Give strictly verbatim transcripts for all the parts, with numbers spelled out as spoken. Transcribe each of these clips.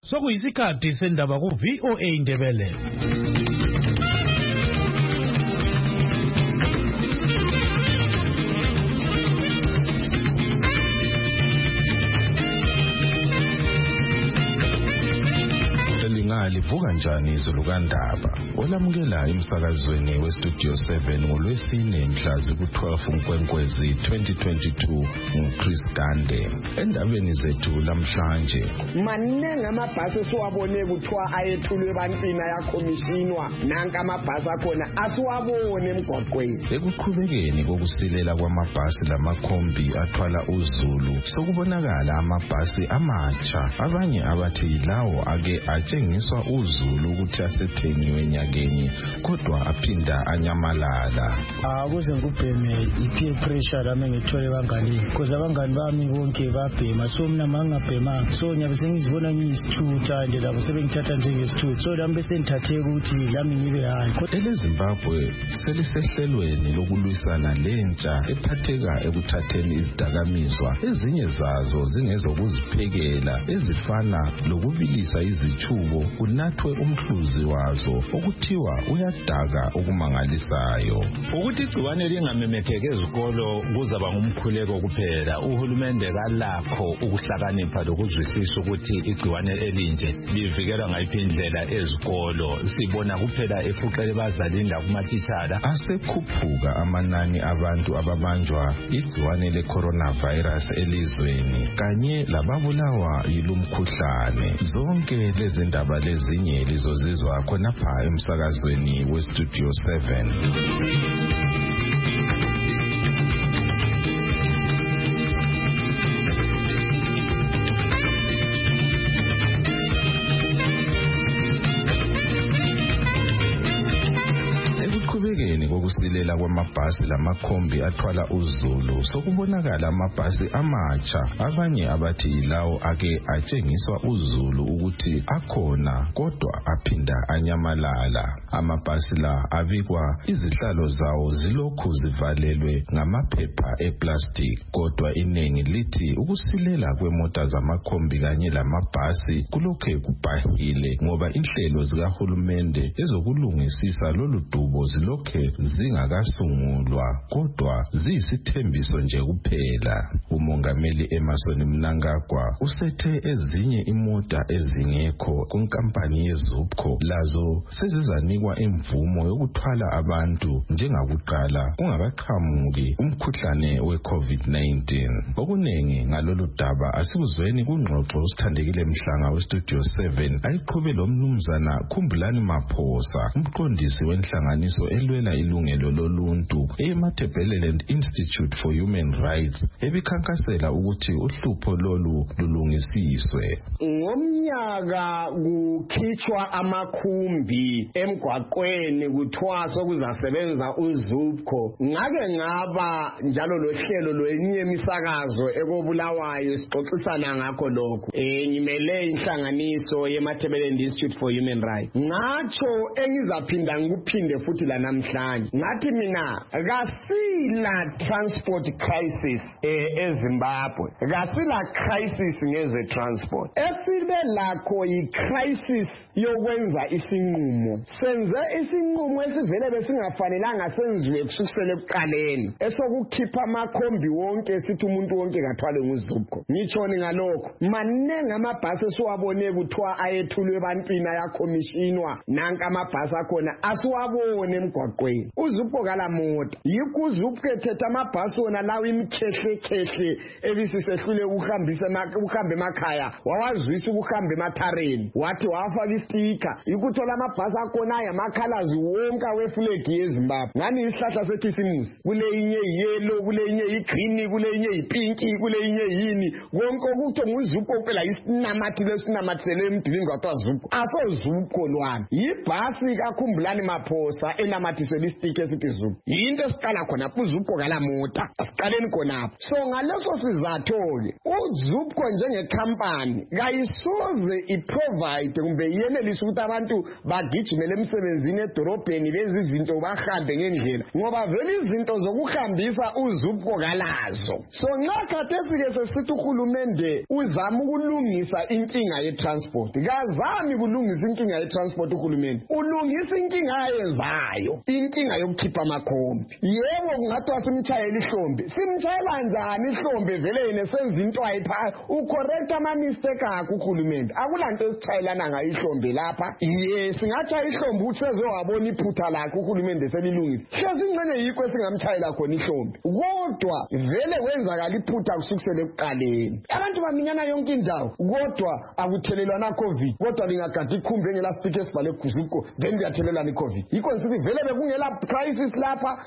Sokuyisikhathi sendaba ku V O A Indebele. Livuka njani izulu kaNdaba olamukela emsakazweni weStudio seven ngolwesine mhla ziku-twelve uNkwenkwezi twenty twenty-two nguChris Gande. Endabeni zethu lamhlanje, maningi amabhasi esiwabone kuthiwa ayethulwe ebantwini ayakhomishinwa, nanka amabhasi akhona asiwabone emgwaqweni. Ekuqhubekeni kokusilela kwamabhasi lamakhombi athwala uzulu, sokubonakala amabhasi amatsha, abanye abathi lawo ake atshengiswa uzulu ukuthi asethengiwe nyakeni kodwa aphinda anyamalala. Akuze ngubheme i-peer pressure lami ngithole bangani because abangani bami bonke babhema, so mina mangabhema so nyabe sengizibona ngiyisithutha ande labo sebengithatha njengesithutha, so lami bese ngithathe ukuthi lami ngibe hayi. EleZimbabwe selisehlelweni lokulwisana lentsha ephatheka ekuthatheni izidakamizwa, ezinye zazo zingezokuziphekela ezifana lokubilisa izithubo kunathwe umhluzi wazo okuthiwa uyadaka okumangalisayo. Ukuthi igciwane lingamemetheki ezikolo kuzaba ngumkhuleko kuphela. Uhulumende kalakho ukuhlakanipha lokuzwisisa ukuthi igciwane elinje livikelwa ngayiphi indlela ezikolo. Sibona kuphela efuqele bazalini lakumatitshala. Asekhuphuka amanani abantu ababanjwa igciwane le-coronavirus elizweni kanye lababulawa yilumkhuhlane. Zonke lezi ndaba lezinye lizozizwa khonapha emsakazweni weStudio seven. Kokusilela kwamabhasi lamakhombi athwala uzulu, sokubonakala amabhasi amatsha, abanye abathi lawo ake atshengiswa uzulu ukuthi akhona kodwa aphinda anyamalala. Amabhasi la abikwa izihlalo zawo zilokhu zivalelwe ngamaphepha eplastic, kodwa iningi lithi ukusilela kwemota zamakhombi kanye lamabhasi kulokhu kubhahile ngoba inhlelo zikahulumende ezokulungisisa lolu dubo zilokhu zingakasungulwa kodwa ziyisithembiso nje kuphela. Umongameli Emmerson Mnangagwa usethe ezinye imota ezingekho kunkampani yeZupco lazo sezizanikwa imvumo yokuthwala abantu njengakuqala kungakaqhamuki umkhuhlane we-COVID nineteen. Okunengi ngalolu daba asikuzweni kungxoxo usithandekile Mhlanga weStudio seven ayiqhube lo mnumzana Khumbulani Maphosa, umqondisi wenhlanganiso elwela ilungelo loluntu eMatabeleland Institute for Human Rights ebikhankasela ukuthi uhlupho lolu lulungisiswe. Ngomnyaka kukhitshwa amakhumbi emgwaqweni kuthiwa sokuzasebenza uZupco, ngake ngaba njalo lohlelo lwenye imisakazo ekobulawayo sixoxisana ngakho lokho. Eh ngimele inhlanganiso yeMatabeleland Institute for Human Rights. Ngatsho engizaphinda ngikuphinde futhi la namhlanje ngathi mina kasila transport crisis eZimbabwe, kasila crisis ngeze transport, esibe lakho yi crisis yokwenza isinqumo. Senze isinqumo esivele besingafanelanga senziwe kusukela ekuqaleni esokukhipha amakhombi wonke sithi umuntu wonke kathwale nguZupco. Ngitshoni ngalokho, maningi amabhasi esiwabone kuthiwa ayethulwe ebantwini ayakhomishinwa, nanka amabhasi akhona asiwabone emgwaqweni. uZupco kalamota yikho uZupco ethetha amabhasi wona lawo imkhehle khehle ebisisehlule ukuhambisa ukuhamba emakhaya, wawazwisa ukuhamba emathareni, wathi wafaka istika ikuthola amabhasi akhona ayamakhalazi wonke weflag yeZimbabwe. Ngani isihlahla sethi simusi, kule inye yellow, kule inye igreen, kule inye ipinki, kule inye yini, konke ukuthi nguZupco phela isinamathi lesinamathisele emdilini kwathiwa Zupco. Aso Zupco lwana yibhasi kaKhumbulani Maphosa enamathisele istika sikhe sithi Zupco yinto esiqala khona uZupco kalamota asiqaleni khonapho. So ngaleso sizatho-ke uZupco njengekhampani kayisoze iprovide kumbe yenelise ukuthi abantu bagijimele emsebenzini edorobheni lezi izinto bahambe ngendlela ngoba vele izinto zokuhambisa uZupco kalazo. So nxa khathesi-ke sesithi uhulumende uzama ukulungisa inkinga ye-transport kazami kulungisa inkinga ye-transport uhulumende ulungisa inkinga ayenzayo inkinga yokukhipha amakhombi. Yebo kungathiwa simtshayela ihlombe simtshayela njani ihlombe vele yena senza into ayipha ucorrect ama-mistake akho uhulumende akulanto esitshayelana ngayo ihlombe lapha. Ye singatshaya ihlombe ukuthi sezowabona iphutha lakho uhulumende selilungisa hlezi ingcene yikho esingamtshayela khona ihlombe kodwa vele kwenzakala iphutha kusukisela ekuqaleni. Abantu baminyana yonke indawo kodwa akuthelelwana covid kodwa lingagada ikhumbi engelasipika esibhale kuZupco then kuyathelelana icovid. Yikho nsithi vele bekungela crisis lapha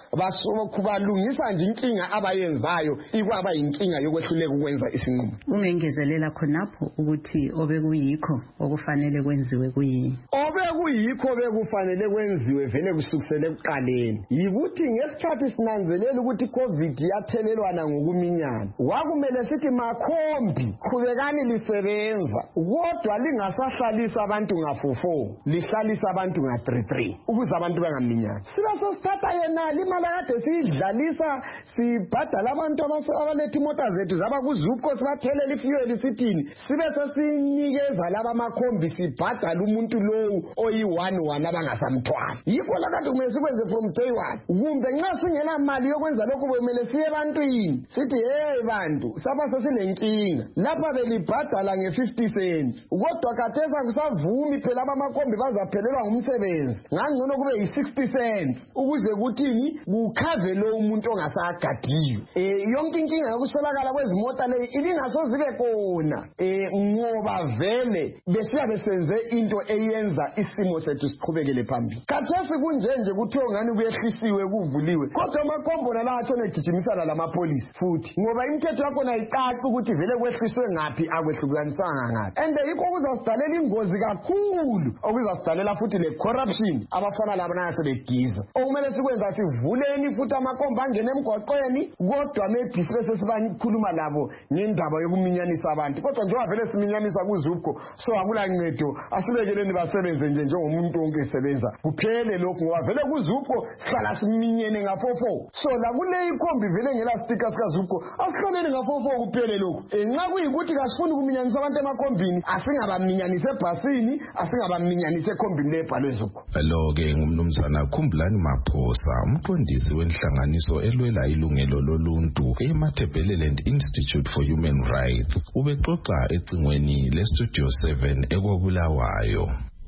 balungisa nje inkinga abayenzayo ikwaba inkinga yokwehluleka ukwenza isinqumo. Ungengezelela khonapho ukuthi obekuyikho okufanele kwenziwe kuyini? Obekuyikho bekufanele kwenziwe vele kusukisela ekuqaleni yikuthi ngesikhathi sinanzelela ukuthi icovid yathelelwana ngokuminyana wakumele sithi makhombi qhubekani lisebenza kodwa lingasahlalisa abantu ngafofo lihlalisa abantu nga three three ukuze abantu bangaminyani. Siba sosithatha yena imali kade siyidlalisa sibhadala abantu abaletha imota zethu zaba kuZupco sibathelele ifuel sithini sibe sesinikeza laba makhombi sibhadala umuntu lowu oyi one one abangasamthwala. Yikho lakade kumele sikwenze from day one kumbe nxa singena mali yokwenza lokho kumele siye ebantwini sithi hey bantu saba sesinenkinga lapha belibhadala nge fifty cents kodwa khathesi akusavumi phela abamakhombi bazaphelelwa ngumsebenzi ngangcono kube yi sixty cents ukuze kuthini kukhave lo umuntu ongasagadiyo. Eh yonke inkinga yokuswelakala kwezimota le ibingasozibe khona eh ngoba vele besiya besenze into eyenza isimo sethu siqhubekele phambili. Khathesi kunjenje kuthiwa ngani kuyehlisiwe kuvuliwe kodwa amakhombo nala athone gijimisana lamapolisi futhi ngoba imithetho yakho nayicaca ukuthi vele kwehliswe ngapi akwehlukanisanga ngapi and yikho kuzasidalela ingozi kakhulu okuzasidalela futhi le corruption abafana laba nasebegiza. Okumele sikwenza sivuleni futhi amakhombo angene emgwaqweni kodwa maybe bese sibakhuluma labo ngendaba yokuminyanisa abantu kodwa njengoba vele siminyanisa kuZupco so akula ncedo asibekeleni basebenze nje njengomuntu wonke esebenza kuphele lokho ngoba vele kuZupco sihlala siminyene ngafofo so la kule ikhombi vele ngela sticker sika Zupco asihloneni ngafofo kuphele lokho enxa kuyikuthi kasifuni kuminyanisa abantu emakhombini asingabaminyanise ebhasini asingabaminyanise ekhombini lebhalwe Zupco. Lo ke ngumnumzana Khumbulani Maphosa umqondisi wenhlanganiso elwela ilungelo loluntu eMatabeleland Institute for Human Rights ubexoxa ecingweni le Studio seven ekobulawayo.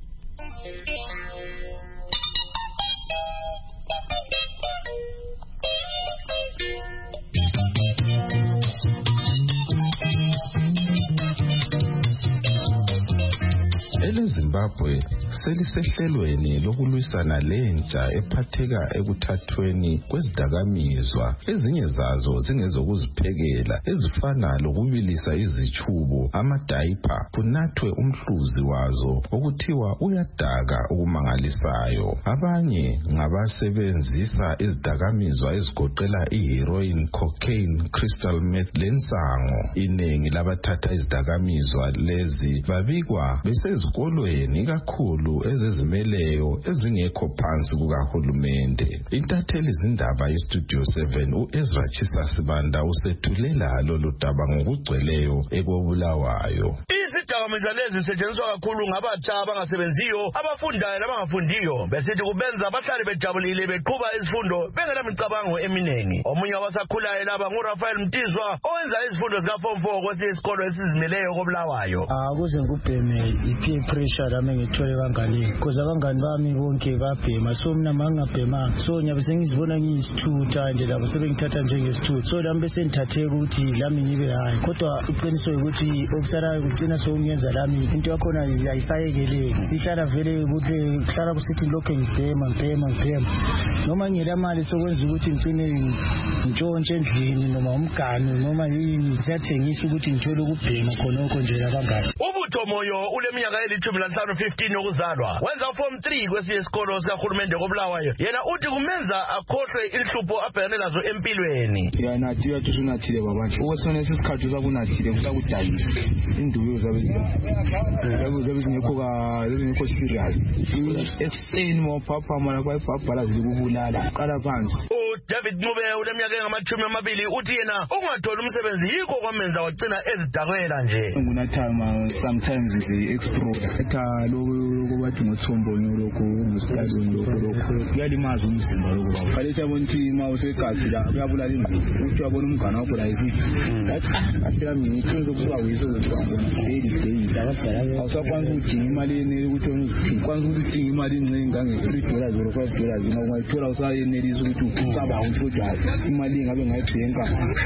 EZimbabwe selisehlelweni lokulwisana lentsha ephatheka ekuthathweni kwezidakamizwa ezinye zazo zingezokuziphekela ezifana lokubilisa izichubo amadayipa kunathwe umhluzi wazo okuthiwa uyadaka okumangalisayo. Abanye ngabasebenzisa izidakamizwa ezigoqela iheroin, cocaine, crystal meth lensango. Inengi labathatha izidakamizwa lezi babikwa besezikolweni kakhulu ezezimeleyo ezingekho phansi kukahulumende. Intatheli izindaba yeStudio seven uEzra Chisasibanda usethulela lolu daba ngokugcweleyo ekobulawayo. Izidakamizwa lezi zisetshenziswa kakhulu ngabatsha abangasebenziyo, abafundayo nabangafundiyo, besithi kubenza bahlale bejabulile beqhuba izifundo bengelamicabango eminengi. Omunye wabasakhulayo laba nguRafael Mtizwa owenza izifundo zika form four kwesisikolo esizimeleyo kobulawayo. Ah kuze ngubheme i-peer pressure lami ngithole kangani because abangani bami bonke babhema so mina mangabhema so nyabe sengizibona ngiyisithutha nje labo sebengithatha njengesithutha so lami bese ngithathe ukuthi lami ngibe hayi kodwa uqiniso ukuthi okusalayo kugcina so ungenza lami into yakhona ayisayekeleki sihlala vele ukuthi kuhlala kusithi lokho ngibhema ngibhema ngibhema noma ngiyela mali sokwenza ukuthi ngicine ntshontshe endlini noma umganu noma yini siyathengisa ukuthi ngithole ukubhema khonokho nje labangani. uLutho Moyo uleminyaka elithumi lanhlanu fifteen yokuzalwa. Wenza form three kwesinye isikolo sikahulumende koBulawayo. Yena uthi kumenza akhohlwe inhlupho abhekane nazo empilweni. Ya nathi yathi sunathile babanje. Ukwesona isikhathi sakunathile kusakudayisa. Induyo zabe zabe zabe zingekho ka zingekho serious. Explain mo papa mara kwa papa la zikubulala. Qala phansi. David Mube uleminyaka engamashumi amabili uthi yena ungathola umsebenzi yikho kwamenza wagcina ezidakwela nje. Ngunatama sometimes the explode. Etha lokho bathi ngothombo lokho ngusikali lokho lokho. Kuyalimaza umzimba lokho baba. Kalisa bonti ma usegazi la kuyabulala ingqondo. Uthi wabona umngane wakho la isithi. Ah, afika mina iqiniso kuba uyiso zokubona. Daily daily dabadala. Awusakwanisa ukudinga imali ene ukuthi ukwanisa ukudinga imali engange three dollars or five dollars noma ungayithola usayenelisa ukuthi usaba uthotha imali ngabe ngayibhenka.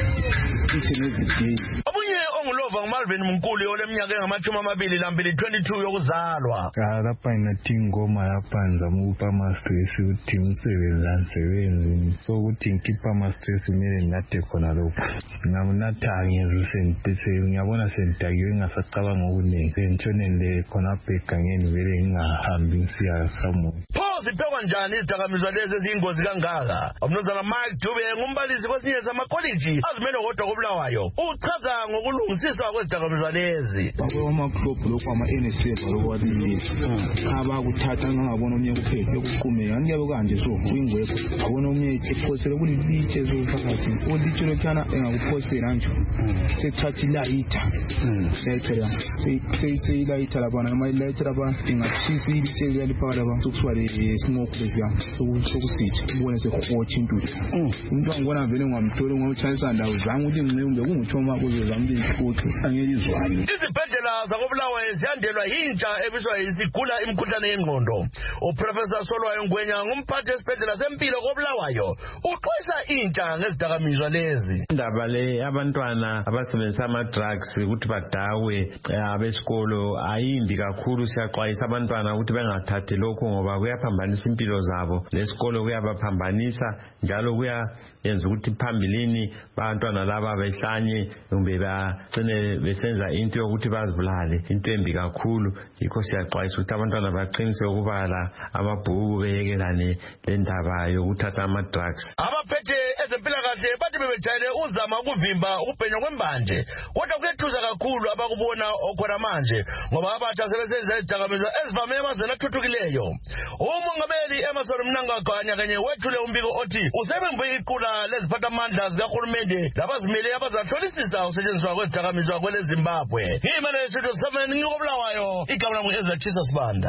Omunye ongulova nguMalvin Mnkulu oleminyaka engamashumi amabili nambili twenty-two yokuzalwa. Lapha inathi ingoma yapanza mupa ama stress uthi umsebenzi ansebenzi so ukuthi ngikhipha ama stress kumele nginathe khona lokho. Nginamnatha ngizusentese ngiyabona sentakiwe ngasacabanga okuningi. Sentshonele khona bhekangeni vele ngingahambi ngisiya samuntu. Ziphekwa njani izidakamizwa lezi eziyingozi kangaka? Umnumzana Mike Dube ngumbalisi kwesinye samakoliji azimele kodwa koBulawayo. Uchaza ngokulungisiswa kwezidakamizwa lezi. Bakho ama club lokho ama N S F lokwathi abakuthatha ngabona omnye kuphethe ukuqhumeka ngiyabe kanje so kuyingwekho. Abona omnye ephosela kulibithe so phakathi. Ulithe lokhana engakuphosela nje. Sekuthatha ilayitha. Sekuthatha. Sey sey ilayitha labana ama ilayitha labana ingathisa ilithe yaliphaka labana sokuswale smoke bya sokusithi ubone sekhotsha intuthu. Umuntu angibona vele ngamthola ngokuchayisa ndawo zangu ukuthi ngimbe kungithoma kuzozama ukuthi angelizwane. Izibhedlela zakoBulawayo ziyandelwa yintsha ebiswa isigula imikhuhlane yengqondo. uProfessor Solwayo Ngwenya ngumphathi esibhedlela sempilo koBulawayo uxwayisa intsha ngezidakamizwa lezi. Indaba le abantwana abasebenzisa ama drugs ukuthi badawe abesikolo ayimbi kakhulu. Siyaxwayisa abantwana ukuthi bengathathi lokho ngoba kuyaphambanisa impilo zabo. Lesikolo kuyabaphambanisa njalo kuyayenza ukuthi phambilini abantwana laba behlanye kumbe bagcine besenza into yokuthi bazibulale. Into embi kakhulu. Yikho siyaxwayisa ukuthi abantwana baqinise ukubala amabhuku beyekelane lendaba yokuthatha ama drugs. Abaphethe ezempilakahle bathi bebejayele uzama ukuvimba ukubhenywa kwembanje. Kodwa kuyethusa kakhulu abakubona okhona manje ngoba abatsha sebesenza izidakamizwa ezivame emazweni athuthukileyo. Umongameli Emerson Mnangagwa kanye wethule umbiko othi usebembe iqula leziphathamandla zikahulumende labazimele abazahlolisisa usetshenziswa kwezidakamizwa kwele Zimbabwe. Ngimele Studio seven ngikoBulawayo igama lami Ezachisa Sibanda.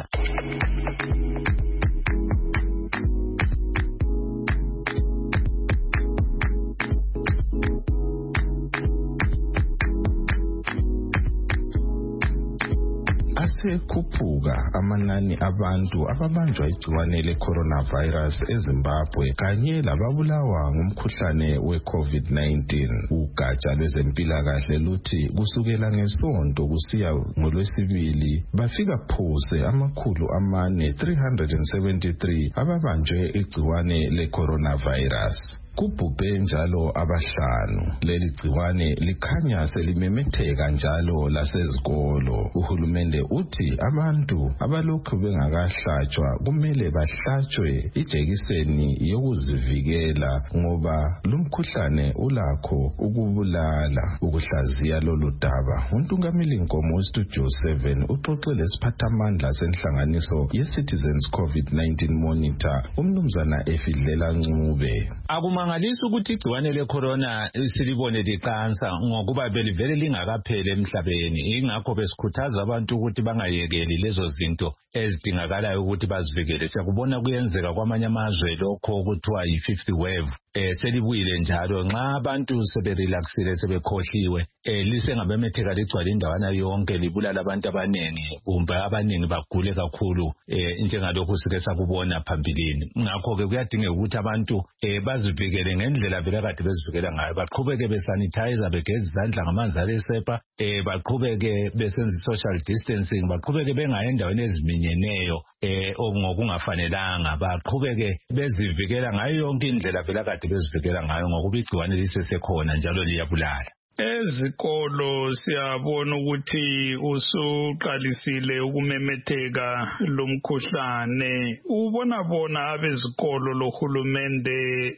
Asekhuphuka amanani abantu ababanjwa igciwane le-coronavirus eZimbabwe kanye lababulawa ngumkhuhlane we-COVID nineteen. Ugatsha lwezempilakahle luthi kusukela ngeSonto kusiya ngoLwesibili bafika phose amakhulu amane three hundred seventy-three ababanjwe igciwane le-coronavirus. Kubhubhe njalo abahlanu. Leli gciwane likhanya selimemetheka njalo lasezikolo. Uhulumende uthi abantu abalokhu bengakahlatshwa kumele bahlatshwe ijekiseni yokuzivikela ngoba lumkhuhlane ulakho ukubulala. Ukuhlaziya lolu daba uNtungameli Nkomo Studio seven uxoxele isiphathamandla senhlanganiso ye-Citizens COVID nineteen Monitor umnumzana Efidlela Ncube. Akumangalisa ukuthi igciwane lecorona silibone liqansa ngokuba belivele lingakapheli emhlabeni. Ingakho besikhuthaza abantu ukuthi bangayekeli lezo zinto ezidingakalayo ukuthi bazivikele. Siyakubona kuyenzeka kwamanye amazwe lokho kuthiwa yi-fifth wave. Eh selibuyile njalo nxa abantu seberelaxile sebekhohliwe eh lisengabemetheka ligcwala indawana yonke libulala abantu abanengi kumbe abanengi bagule kakhulu eh njengalokho sike sakubona phambilini. Ngakho ke kuyadingeka ukuthi abantu eh bazivikele ngendlela vele kade bezivikela ngayo. Baqhubeke besanitizer begeza izandla ngamanzi asesepa eh baqhubeke besenza social distancing baqhubeke bengayi endaweni eziminyeneyo eh ngokungafanelanga baqhubeke bezivikela ngayo yonke indlela vele kade bezivikela ngayo ngokuba igciwane lisesekhona njalo liyabulala. Ezikolo siyabona ukuthi usuqalisile ukumemetheka lomkhuhlane. Ubona bona abezikolo lohulumende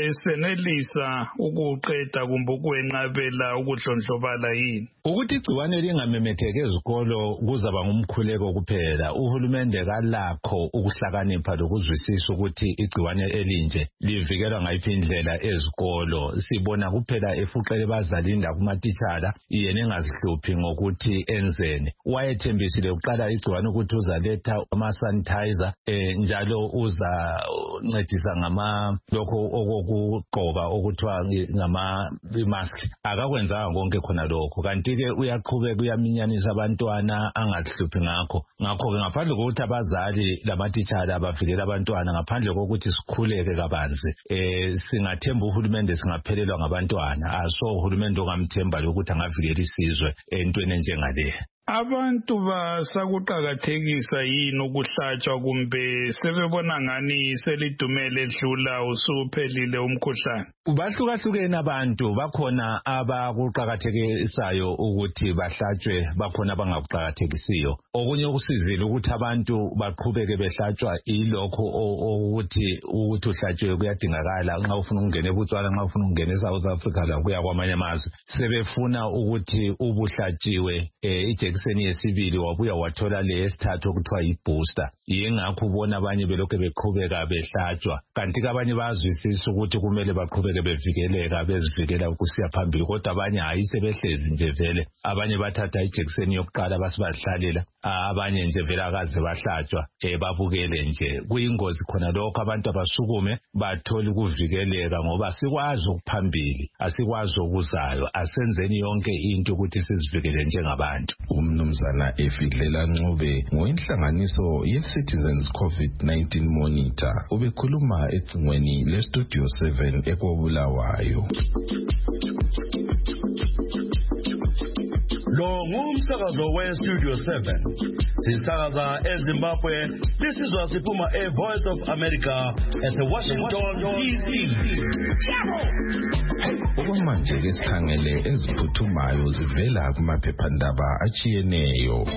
besenelisa ukuqeda kumbe ukwenqabela ukudlondlobala yini? Ukuthi igciwane lingamemetheki ezikolo kuzaba ngumkhuleko kuphela. Uhulumende kalakho ukuhlakanipha lokuzwisisa ukuthi igciwane elinje livikelwa ngayiphi indlela ezikolo. Sibona kuphela efuqele bazalinda kumatitshala yena engazihluphi ngokuthi enzene. Wayethembisile uqala igciwane ukuthi uzaletha ama sanitizer eh, njalo uzancedisa ngama lokho okugqoka okuthiwa ngama mask. Akakwenzanga konke khona lokho. Kanti ke uyaqhubeka uyaminyanisa abantwana angazihluphi ngakho. Ngakho ke ngaphandle kokuthi abazali lamatitshala bavikela abantwana, ngaphandle kokuthi sikhuleke kabanzi, eh singathemba uhulumende singaphelelwa ngabantwana. Aso uhulumende ongamthemba lokuthi angavikela isizwe entweni enjengale. Abantu basakuqakathekisa yini ukuhlatshwa kumbe sebebona ngani selidumele edlula usuphelile umkhuhlane? Bahlukahlukene abantu, bakhona abakuqakathekisayo ukuthi bahlatshwe, bakhona abangakuqakathekisiyo. Okunye ukusizile ukuthi abantu baqhubeke behlatshwa ilokho ukuthi ukuthi uhlatshwe kuyadingakala. Nxa ufuna ukungena eBotswana, nxa ufuna ukungena eSouth Africa la kuya kwamanye amazwe, sebefuna ukuthi ubuhlatshiwe eh ijekiseni yesibili wabuya wathola le yesithathu okuthiwa yibooster. Yingakho ubona abanye belokho beqhubeka behlatshwa. Kanti ke abanye bazwisisa ukuthi kumele baqhubeke bevikeleka bezivikela ukusiya phambili, kodwa abanye hayi sebehlezi nje vele. Abanye bathatha ijekiseni yokuqala basibadlalela, abanye nje vele akaze bahlatshwa eh babukele nje. Kuyingozi khona lokho, abantu abasukume bathola ukuvikeleka ngoba sikwazi ukuphambili, asikwazi okuzayo. Asenzeni yonke into ukuthi sizivikele njengabantu. Umnumzana Efidlela Ncube ngoinhlanganiso ye-Citizens COVID nineteen Monitor ubekhuluma ecingweni le-Studio seven eKobulawayo. Lo ngumsakazo we-Studio seven. Sisakaza eZimbabwe. Lisizwa siphuma e-Voice of America at Washington D C. Okwamanje ke sikhangele eziphuthumayo zivela kumaphephandaba achiyeneyo.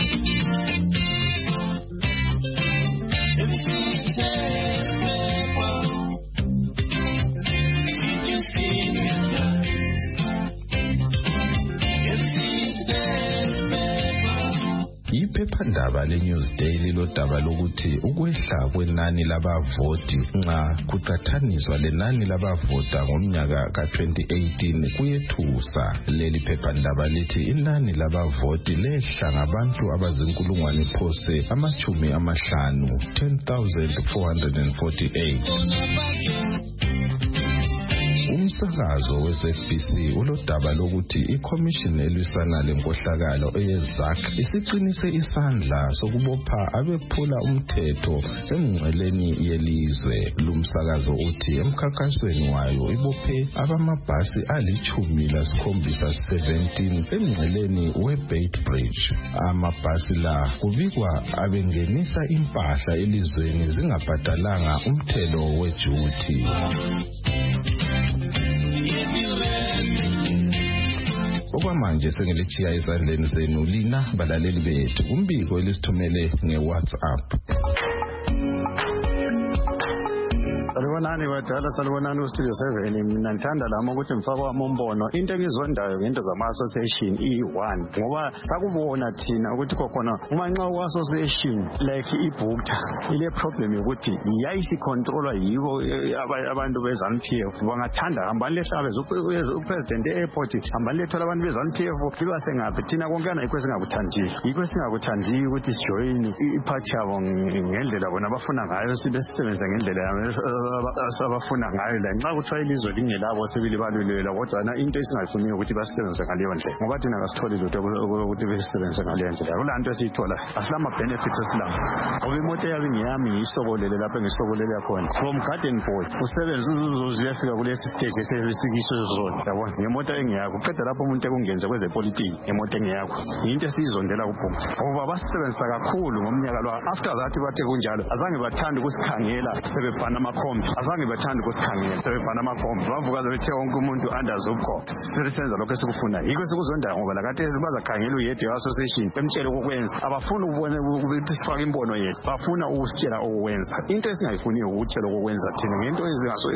Iphephandaba le-News Daily lodaba lokuthi ukwehla kwenani labavoti nxa kuqathaniswa lenani labavota ngomnyaka ka twenty eighteen kuyethusa. Leli phephandaba lithi inani labavoti lehla ngabantu abazinkulungwane phose amachumi amahlanu ten thousand four hundred forty-eight. Umsakazo we-Z B C ulodaba lokuthi iCommission elwisana lenkohlakalo eyeZAC isiqinise isandla sokubopha abephula umthetho emngceleni yelizwe. Lumsakazo uthi emkhankasweni wayo ibophe abamabhasi alichumi lasikhombisa seventeen emngceleni we-Beit Bridge. Amabhasi la kubikwa abengenisa impahla elizweni zingabhadalanga umthelo wejuthi. Okwamanje sengilichiya esandleni zenu lina balaleli bethu. Umbiko elisithumele nge-WhatsApp. Salibonani badala, salibonani uStudio seven. Mina ngithanda lama ukuthi mfaka wami umbono. Into engizondayo ngento zama-association i-one ngoba sakubona thina ukuthi kokhona uma nxa u-association like ibhukta ile problem yokuthi yayisicontrolwa yibo abantu be-ZANU P F. Bangathanda hambani lehlabe upresident e-airport hambani lethola abantu be-ZANU P F libase ngaphi thina konkana yikho singakuthandiyo yikho singakuthandiyo ukuthi sijoyine iphathi yabo ngendlela bona abafuna ngayo sibesebenza ngendlela yabo abafuna ngayo la nxa kuthiwa ilizwe lingelabo sebilibalulelo kodwa na into esingayifuniyo ukuthi basisebenze ngaleyo ndlela ngoba thina kasitholi lutho ukuthi besisebenze ngaleyo ndlela kulaa nto esiyithola asilama benefits esilawo ngoba imoto yabe ngiyami ngiyisokolele lapho engisokolele khona from Garden Boy usebenze uzozuyafika kulesi stage esesikiso zone yabona ngemoto engiyakho uqeda lapho umuntu ekungenza kwezepolitiki ngemoto engiyakho into esizondela kuphuma ngoba basisebenzisa kakhulu ngomnyaka lo after that bathe kunjalo azange bathanda ukusikhangela sebebhana amakhombi azange bathanda ukusikhangela sebebhana amabhombi bavuka bethe wonke umuntu under Zupco sisenza lokho esikufunayo yikho sikuzondayo ngoba lakade bazakhangela uyedwa we-association bemtshele okokwenza abafuni ukubona ukuthi sifake imbono yethu bafuna ukusitshela okokwenza into esingayifuniyo ukutshela okokwenza thina ngento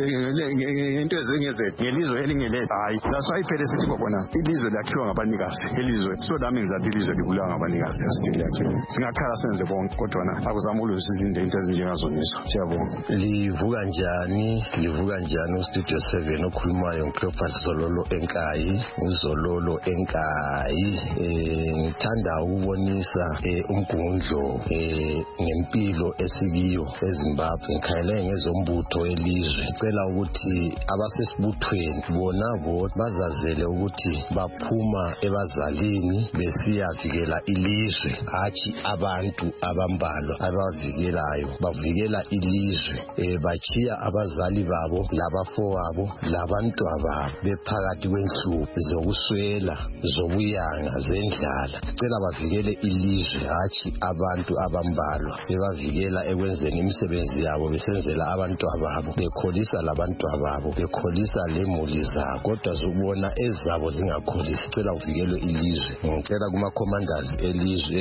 ngento ezingezethu ngelizwe elingelethu hayi laso ayiphele sithi khona ilizwe lakhiwa ngabanikazi ilizwe so that means that ilizwe libulawa ngabanikazi asithile yakhiwa singakhala senze bonke kodwa na akuzama ulusizinde into ezinjengazoniso siyabonga. Livuka njani livuka njani ustudio seven okhulumayo uCleophas Zololo Enkayi uZololo Enkayi eh ngithanda ukubonisa umgundlo eh ngempilo esikiyo eZimbabwe ngikhayele ngezombutho elizwe cela ukuthi abasesibuthweni bona bo bazazele ukuthi baphuma ebazalini besiyavikela ilizwe hathi abantu abambalwa abavikelayo bavikela ilizwe eh bachiya abazali babo labafowabo labantwababo bephakathi kwenhlupho zokuswela zobuyanga zendlala sicela bavikele ilizwe hathi abantu abambalwa bebavikela ekwenzeni imisebenzi yabo besenzela abantwababo bekholisa labantwababo bekholisa lemuli zabo kodwa zokubona ezabo zingakholisi sicela uvikelwe ilizwe ngicela kuma commanders elizwe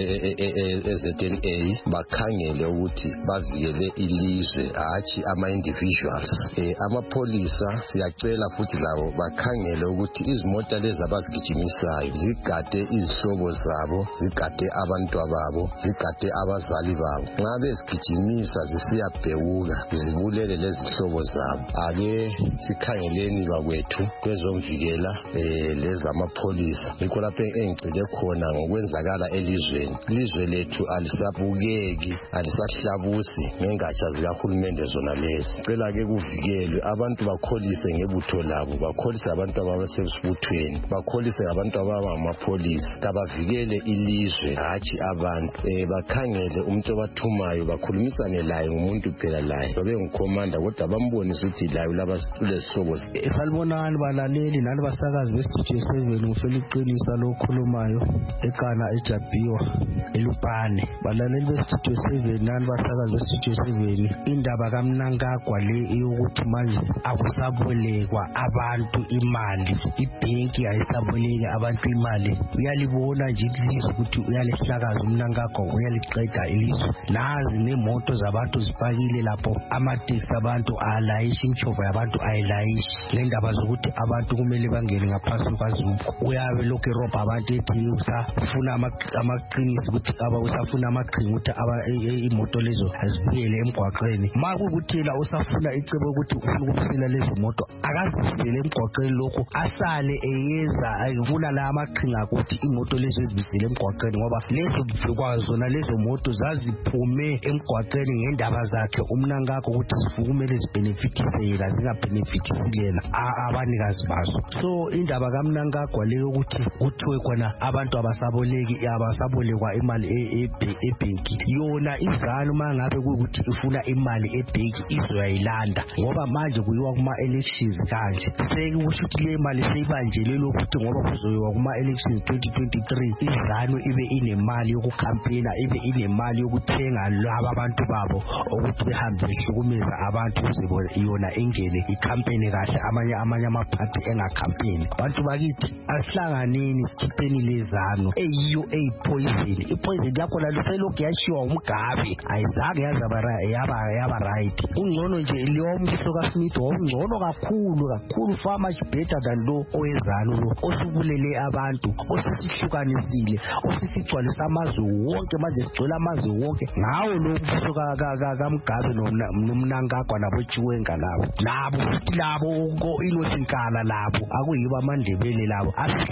e-Z N A bakhangele ukuthi bavikele ilizwe hathi ama individuals eh amapolisa siyacela futhi labo bakhangele ukuthi izimota lezi abazigijimisayo zigade izihlobo zabo zigade abantwababo zigade abazali babo nxa bezigijimisa zisiyabhewuka zibulele lezi zihlobo zabo ake sikhangeleni bakwethu kwezomvikela eh lezi amapolisa yikho lapho engicile khona ngokwenzakala elizweni ilizwe lethu alisabukeki alisahlabusi ngengatsha zikahulumende zona lezi cela ke kuvikelwe abantu bakholise ngebutho labo bakholise abantu abasebusbuthweni bakholise abantu abangamapolisa kabavikele ilizwe hathi abantu eh bakhangele umuntu obathumayo bakhulumisane laye umuntu phela laye babe ngikhomanda kodwa bambonise ukuthi layo labasitule sihlobo salibonani balaleli nani basakazi bestudio seven ngifela iqinisa lokhulumayo ekana eJabiwa elubhane balaleli bestudio seven nani basakazi bestudio seven indaba kaMnangagwa le yokuthi manje akusabolekwa abantu imali ibhenki ayisaboleka abantu imali uyalibona nje ukuthi uyalehlakaza uMnangagwa uyaliqeda ilizwe nazi nemoto zabantu zipakile lapho amateksi abantu alayisha imchova yabantu ayilayishi lendaba zokuthi abantu kumele bangene ngaphansi kwaZupco uyabe lokho robha abantu ethi usafuna amaqinisi ukuthi aba usafuna amaqhinga ukuthi aba imoto lezo azibuyele emgwaqweni makukuthela usafuna icebo ukuthi ufuna ukusela lezo moto akazisele emgwaqweni lokho asale eyeza ayivuna la amaqhinga ukuthi imoto lezo ezibisele emgwaqweni ngoba lezo bikwazo lezo moto zaziphume emgwaqweni ngendaba zakhe uMnangagwa ukuthi zifukumele zibenefithisela zingabenefithisela abanikazi bazo so indaba kaMnangagwa leyo ukuthi kuthiwe khona abantu abasaboleki abasabolekwa imali ebhenki yona izalo mangabe ukuthi ifuna imali ebhenki izoyilanda ngoba manje kuyiwa kuma elections kanje sekusho ukuthi le mali seyibanjele lokuthi ngoba kuzoyiwa kuma elections twenty twenty-three izalo ibe inemali yokucampaigna ibe inemali yokuthenga laba abantu babo ukuthi behambe behlukumeza abantu ukuze yona ingene icampaign kahle amanye amanye amaphathi engacampaign abantu bakithi asihlanganeni sikhipeni lezano eyiyo eyipoison ipoison yakho la luselokhu yashiwa umgabe ayizange yazaba yaba yaba right ungcono nje leyo mkiso kaSmith ongcono kakhulu kakhulu far much better than lo owezalo lo osubulele abantu osisihlukanisile osisigcwalisa amazwe wonke manje sigcwala amazwe wonke ngawo lo mkiso kaMgabe noMnangagwa nabo Chiwenga labo labo futhi labo ko innocent kala labo akuyiba amandebele labo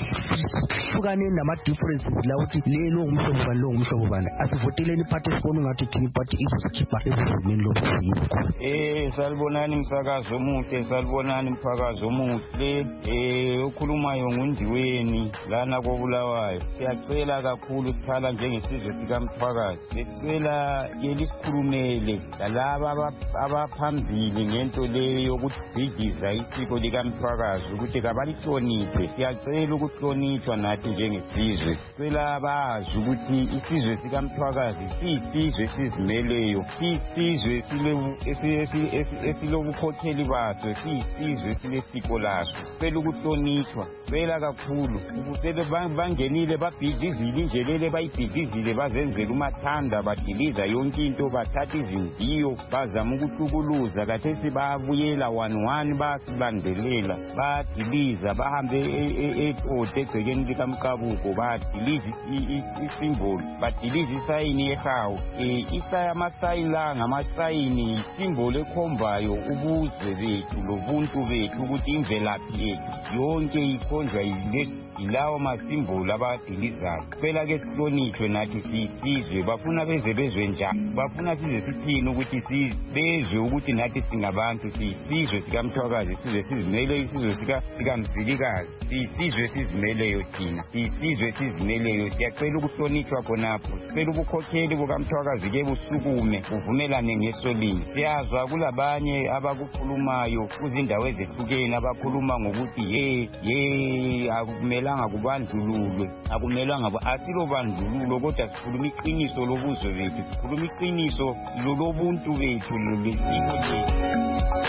asihlukane nama differences la uthi lelo umhlobo bani lo umhlobo bani asivoteleni party sibona ngathi thini party izokhipha ebuzimeni lobuzibo eh salibonani msakazo omuhle salibonani mphakazo omuhle eh ukhulumayo nguNdiweni lana koBulawayo siyacela kakhulu sikhala njengesizwe sikaMthwakazi sicela yelisikhulumele lalaba abaphambili ngento leyo yokubhidiza isiko likaMthwakazi ukuthi kabalihloniphe. Siyacela ukuhlonishwa nathi njengesizwe. Sicela bazi ukuthi isizwe sikaMthwakazi siyisizwe esizimeleyo, siyisizwe esilobukhokheli baso, siyisizwe silesiko laso. Sicela ukuhlonishwa, sicela kakhulu ukuthi bangenile babhidizile injelele bayibhidizile bazenzela umathanda badiliza yonke into bathatha izindiyo bazama ukuhlukuluza kathesi bayabuyela one one basilandelela badiliza bahambe eTote egcekeni likaMkabuko badiliza isimbolo badiliza isayini yehawu isaya amasayini la ngamasayini isimbolo ekhombayo ubuzwe bethu lobuntu bethu ukuthi imvelaphi yethu yonke ikhonjwa yilawo masimbolo abadilizayo. Phela ke sihlonishwe nathi siyisizwe bafuna beze bezwe njani bafuna size sithini ukuthi sizwe ukuthi nathi singabantu siyisizwe sikaMthwakazi isizwe sizimele isizwe sika sikaMzilikazi siyisizwe sizimeleyo thina siyisizwe sizimeleyo. Siyacela ukuhlonishwa khonapho sicela ubukhokheli bukaMthwakazi ke busukume buvumelane ngesolinye. Siyazwa kulabanye abakukhulumayo kuzindawo ezehlukene abakhuluma ngokuthi ye ye akumelanga kubandlululwe akumelanga asilo bandlululo kodwa sikhuluma iqiniso lobuzwe bethu sikhuluma iqiniso lolobuntu bethu lolesiko lethu.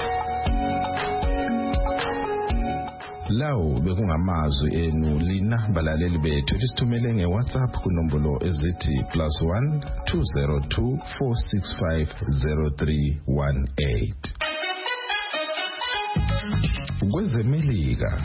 Lawo bekungamazwi enu lina balaleli bethu lisithumele ngeWhatsApp kunombolo ezithi plus one two zero two four six five zero three one eight. Kwezemelika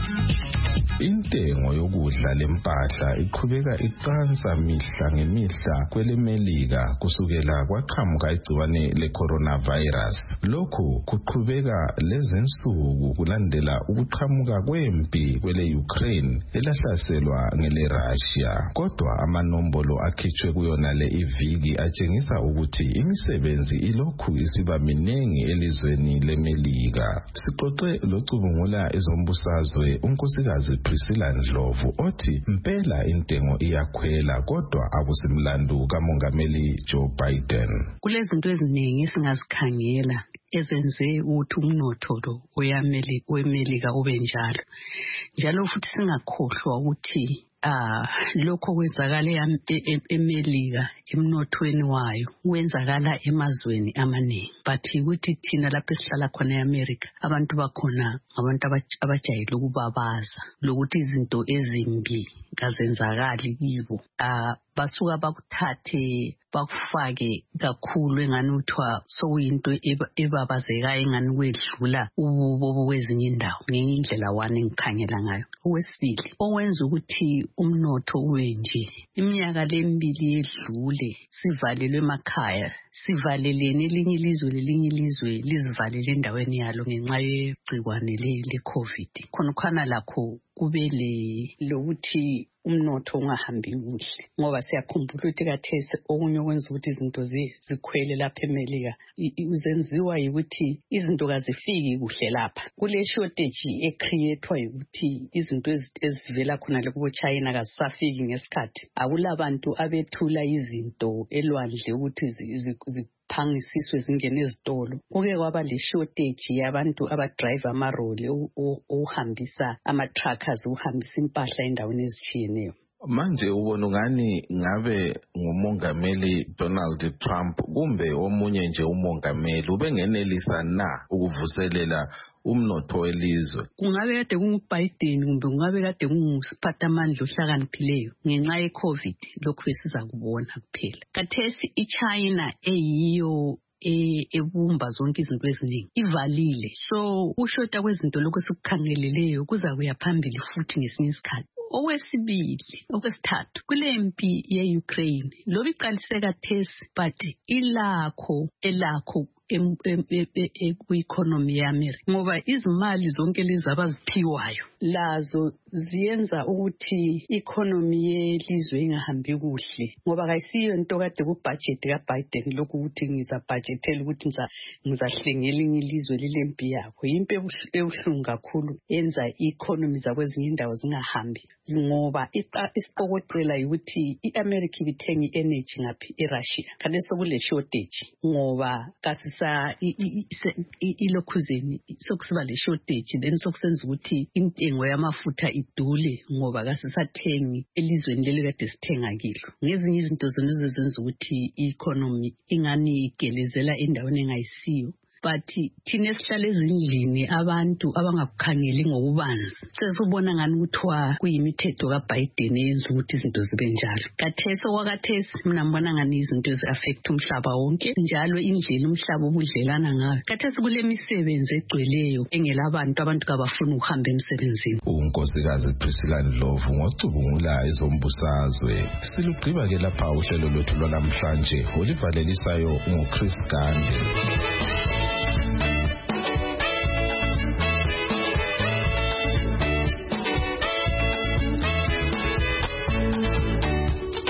intengo yokudla lempahla iqhubeka iqansa mihla ngemihla kwelemelika kusukela kwaqhamuka igciwane le-coronavirus. Lokhu kuqhubeka lezinsuku kulandela ukuqhamuka kwempi kwele-Ukraine elahlaselwa ngele-Russia. Kodwa amanombolo akhitshwe kuyona le iviki atshengisa ukuthi imisebenzi ilokhu isiba miningi elizweni lemelika. Sixoxe locubungula ezombusazwe unkosikazi Priscilla Ndlovu othi mpela intengo iyakhwela kodwa akusimlandu kamongameli Joe Biden. Kulezinto eziningi esingazikhangela ezenze ukuthi umnotho lo oyameli wemelika ube njalo. Njalo futhi singakhohlwa ukuthi ah lokho kwenzakala eMelika emnothweni wayo wenzakala emazweni amaningi but ukuthi thina lapha esihlala khona eAmerica abantu bakhona abantu abajayele ukubabaza lokuthi izinto ezimbi kazenzakali kibo ah basuka bakuthathe bakufake kakhulu engani uthwa sokuyinto ebabazekayo engani kwedlula ububo kwezinye indawo ngenye indlela wane ngikhangela ngayo. Okwesibili owenza ukuthi umnotho wenje iminyaka lemibili yedlule sivalelwe emakhaya sivalelene elinye ilizwe lelinye ilizwe lizivalele endaweni yalo ngenxa yegcikwane le-COVID. Khona khona lakho kube le lokuthi umnotho ungahambi kuhle ngoba siyakhumbula ukuthi kathesi okunye okwenza ukuthi izinto zikhwele lapha eMelika uzenziwa ukuthi izinto kazifiki kuhle lapha kule shortage ecreatewa ukuthi izinto ezivela khona le kubo China kazisafiki ngesikhathi akulabantu abethula izinto elwandle ukuthi ziphangisiswe zingene ezitolo. Kuke kwaba le shortage yabantu abadrive amaroli ohambisa ama-truckers uhambisa impahla endaweni ezitshiyeneyo. Manje ubona ngani ngabe ngumongameli Donald Trump kumbe omunye nje umongameli ubengenelisa na ukuvuselela umnotho welizwe? Kungabe kade kunguBiden kumbe kungabe kade kungusiphathamandla ohlakaniphileyo ngenxa ye-COVID lokho besiza kubona kuphela. Kathesi iChina eyiyo ebumba zonke izinto eziningi ivalile so ushota kwezinto lokho sikukhangeleleyo kuza kuya phambili futhi ngesinye isikhathi. Okwesibili okwesithathu kule mpi ye-Ukraine lo biqalise kathesi but ilakho elakho ku-economy yeAmerica ngoba izimali zonke lezi abaziphiwayo lazo ziyenza ukuthi economy yelizwe ingahambi kuhle ngoba kayisiyo into kade ku budget ka Biden lokhu ukuthi ngiza budgetela ukuthi ngiza ngizahlengela ilizwe lilempi yakho impe ebuhlungu kakhulu yenza economy zakwezinye indawo zingahambi ngoba isiqokoqela ukuthi iAmerica ibithenga energy ngaphi eRussia kanti sokule shortage ngoba kasisa ilokhuzeni sokusiba le shortage then sokusenza ukuthi intengo yamafutha idule ngoba kasisathengi elizweni leli kade sithenga kilo ngezinye izinto zona ezenza ukuthi economy ingani igelezela endaweni engayisiyo but thina esihlala ezindlini abantu abangakukhangeli ngokubanzi sesubona ngani ukuthiwa kuyimithetho ka Biden eyenza ukuthi izinto zibe njalo kathesi okwakathesi mina ngibona ngani izinto ezi-affect umhlaba wonke njalo indlela umhlaba obudlelana ngayo kathesi kule misebenzi egcweleyo engela abantu abantu kabafuna ukuhamba emsebenzini. unkosikazi Priscilla Ndlovu ngocubungula ezombusazwe silugqiba ke lapha uhlelo lwethu lwanamhlanje olivalelisayo nguChris Gande.